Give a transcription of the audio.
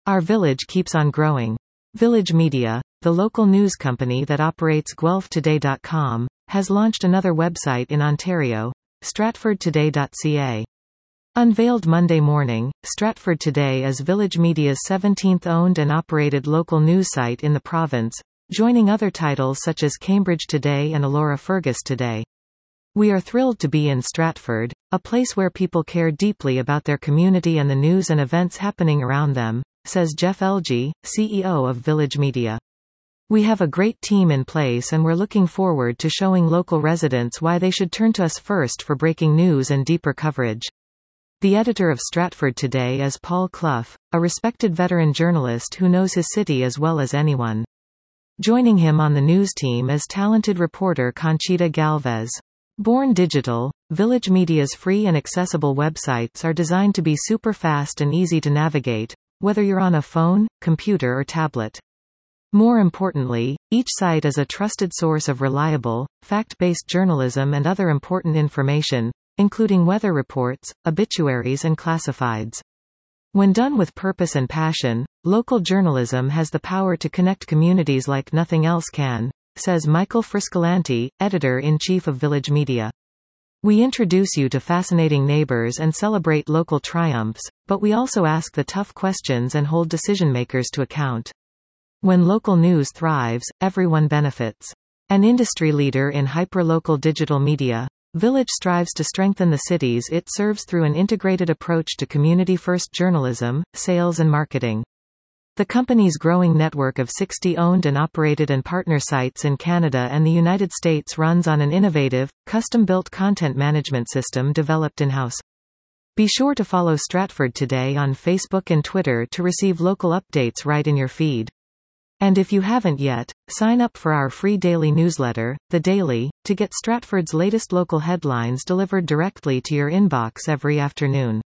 Our village keeps on growing. Village Media, the local news company that operates guelphtoday.com, has launched another website in Ontario, stratfordtoday.ca. Unveiled Monday morning, Stratford Today is Village Media's 17th owned and operated local news site in the province, joining other titles such as Cambridge Today and Alora Fergus Today. We are thrilled to be in Stratford, a place where people care deeply about their community and the news and events happening around them, says Jeff Elgie, CEO of Village Media. We have a great team in place and we're looking forward to showing local residents why they should turn to us first for breaking news and deeper coverage. The editor of Stratford Today is Paul Clough, a respected veteran journalist who knows his city as well as anyone. Joining him on the news team is talented reporter Conchita Galvez. Born digital, Village Media's free and accessible websites are designed to be super fast and easy to navigate, whether you're on a phone, computer or tablet. More importantly, each site is a trusted source of reliable, fact-based journalism and other important information, including weather reports, obituaries and classifieds. When done with purpose and passion, local journalism has the power to connect communities like nothing else can, says Michael Friscolanti, editor-in-chief of Village Media. We introduce you to fascinating neighbors and celebrate local triumphs, but we also ask the tough questions and hold decision-makers to account. When local news thrives, everyone benefits. An industry leader in hyperlocal digital media, Village strives to strengthen the cities it serves through an integrated approach to community-first journalism, sales and marketing. The company's growing network of 60 owned and operated and partner sites in Canada and the United States runs on an innovative, custom-built content management system developed in-house. Be sure to follow Stratford Today on Facebook and Twitter to receive local updates right in your feed. And if you haven't yet, sign up for our free daily newsletter, The Daily, to get Stratford's latest local headlines delivered directly to your inbox every afternoon.